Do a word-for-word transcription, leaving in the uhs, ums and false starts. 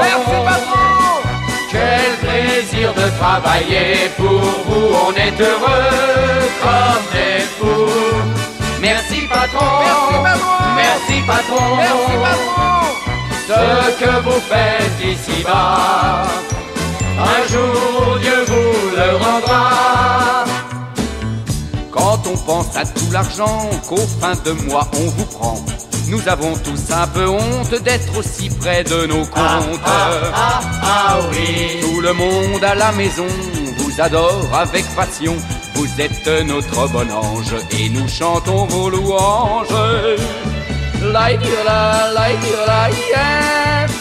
Merci patron. Quel plaisir de travailler pour vous, on est heureux comme des fous. Merci patron, Merci patron. merci patron, Merci patron. ce que vous faites ici-bas, un jour Dieu vous le rendra. Quand on pense à tout l'argent qu'au fin de mois on vous prend, nous avons tous un peu honte d'être aussi près de nos comptes. Ah, ah, ah, ah oui. Tout le monde à la maison vous adore avec passion. Vous êtes notre bon ange et nous chantons vos louanges. La, la, la, la, la, yeah.